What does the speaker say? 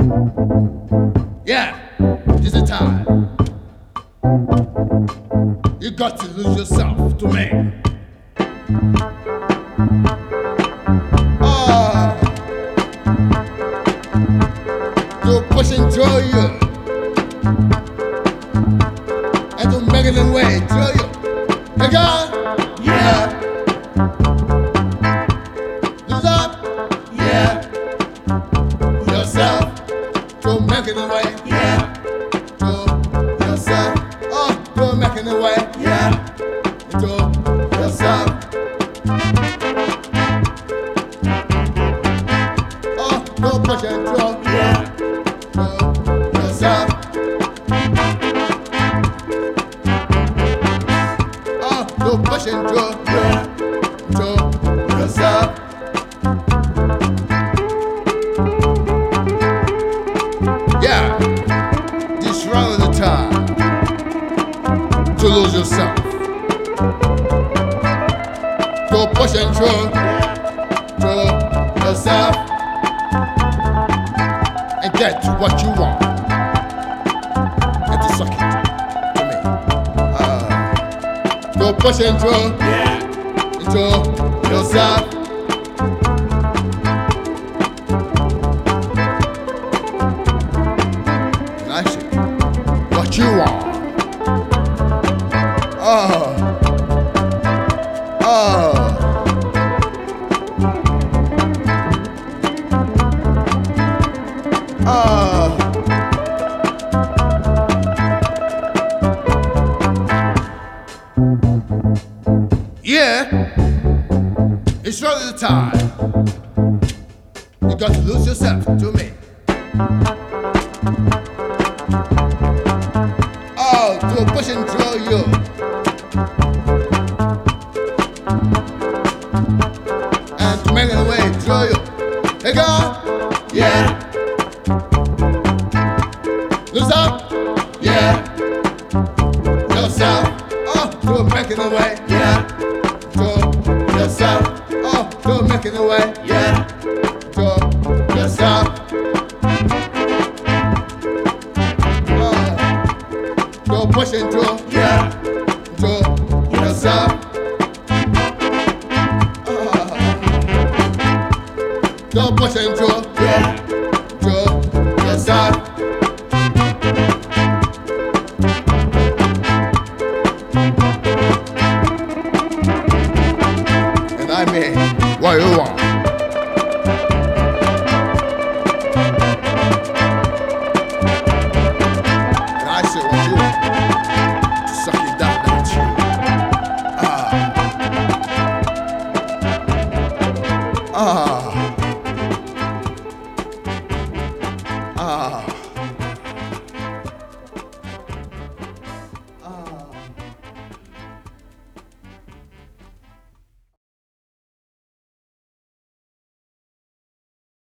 Yeah, this is time. You got to lose yourself to me. Ah, to push and throw you, and to make it away, throw you. Hey, God, yeah. Lose up, yeah. Yourself, to make it away, yeah. To yourself, oh, to make it away, yeah. To yourself. No push and throw, yeah. To yourself. Oh, no push and throw, yeah. To yourself. Yeah, this round of the time to lose yourself. To push and throw, to yourself. And get what you want and to suck it to me. Go push and throw into yourself. And I say what you want. Oh, oh. Yeah, it's really the time. You got to lose yourself to me. Oh, to push and throw you. And to make it away, throw you. Hey, God, yeah. Lose up, yeah. Yourself, oh, to make it away, yeah. To yourself, oh, to make it away, yeah. To yourself, to push and throw, yeah. To yourself, to push and throw, yeah. To yourself. And I mean, what you want? And I say what you want? To suck it down, don't you? Ah. Ah.